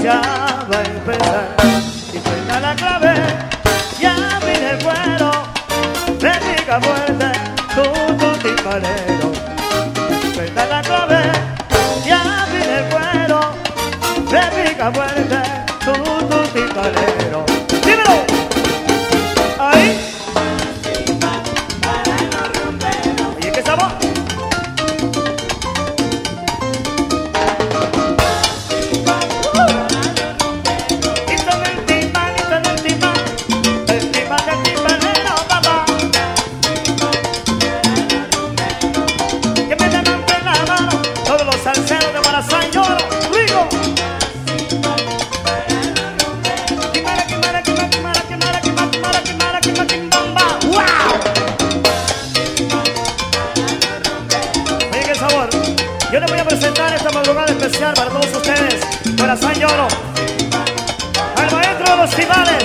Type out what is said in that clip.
ya va a empezar. Y suena la clave, ya viene el cuero, me pica fuerte, tu timbalero. Suena la clave, ya viene el cuero, me pica fuerte, tu timbalero. ¡Dímelo! Ahí. Oye, ¿qué sabor? Yo les voy a presentar esta madrugada especial para todos ustedes, Corazón Lloro, al maestro de los timales.